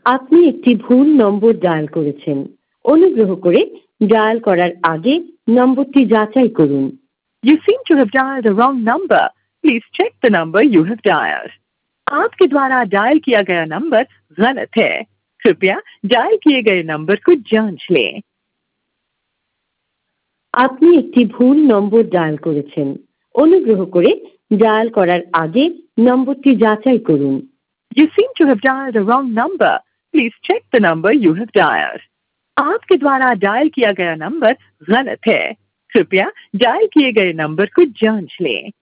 আপনি একটি ভুল নম্বর ডায়াল করেছেন। অনুগ্রহ করে ডায়াল করার আগে নম্বরটি যাচাই করুন। You seem to have dialed the wrong number. Please check the number you have dialed. आपके द्वारा डायल किया गया नंबर गलत है। कृपया डायल किए गए नंबर को जांच लें। আপনি একটি ভুল নম্বর ডায়াল করেছেন। অনুগ্রহ করে ডায়াল করার আগে নম্বরটি যাচাই করুন। You seem to have dialed the wrong number. Please check the number you have dialed. आपके द्वारा डायल किया गया नंबर गलत है। कृपया डायल किए गए नंबर को जांच लें।